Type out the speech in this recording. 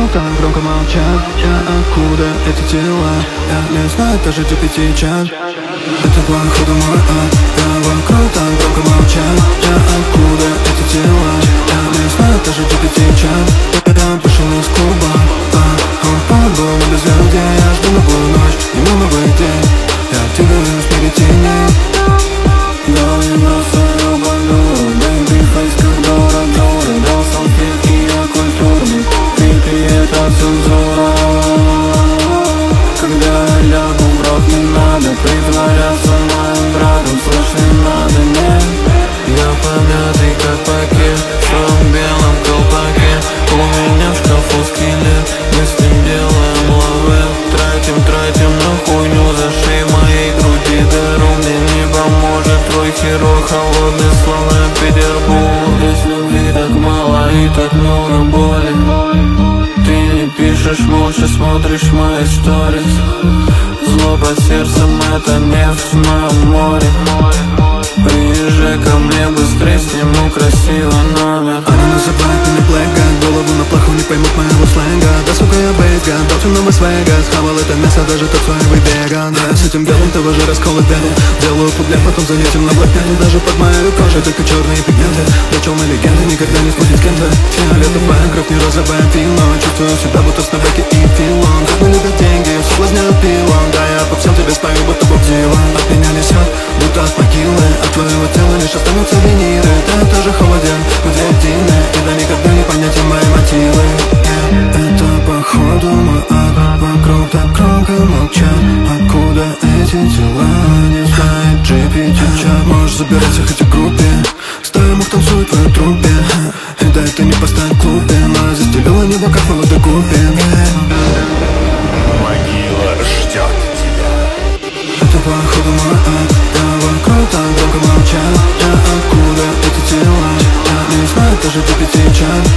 так громко молчат? Я откуда эти тела? Я не знаю даже где 5 час. Это походу мой ад. Я вокруг так громко молчат. Я откуда эти тела? Я не знаю даже где 5 час. Я вышел из клуба, он был без людей. Я жду новую ночь, не новый день. Я двигаюсь в мире теней. Давай на свою бандуру, baby face как Дора Дора. Дал салфетки, я культурный, крипи это цензура. Когда я лягу в рот, не надо притворяться моим братом. Слышь, не надо, нет. Я помятый как пакет, в своем белом колпаке. У меня в шкафу скелет, мы с ним делаем лавэ. Тратим на хуйню, зашей моей груди дыру. Мне не поможет твой херой, холодный словно Петербург. Здесь любви так мало и так много боли. Ты не пишешь, молча смотришь мои сторис. Зло под сердцем, это нефть в моем море. Приезжай ко мне быстрей, сниму красивый номер. Она называет меня блэка, голову на плаху не поймут моего сленга. Да сука я бейсга, дал темно мой свега. Схавал это мясо даже тот своего веган. Да, с этим белым того же расколы беду. Делаю пудля, потом занятен на блокноту. Даже под моей кожей только черные пигменты. Дочел на легенды, никогда не сходит с кем-то. Фиолетовая кровь, не розовая вино. Чувствую себя будто в снобеке и филон. Как мы любят деньги, соблазняют пилон. Да я по всем тебе спою, будто Боб Дилан. От меня несет, будто от могилы. От твоего тела лишь останутся виниры. Ты тоже холоден, где дины. И да никогда не понятен мои мотивы. Это походу мой ад. Вокруг так громко молчат. Откуда эти тела? Не знает GPT-чат. Можешь забирать всех этих группе. Ставим их, танцуют в твоей трупе. И да это не поставь в клубе. Но застелила небо, как молодой купин. Могила ждет тебя. Это походу мой ад. Я вокруг так громко молчат. Я откуда эти тела? Я не знаю даже где 5 час.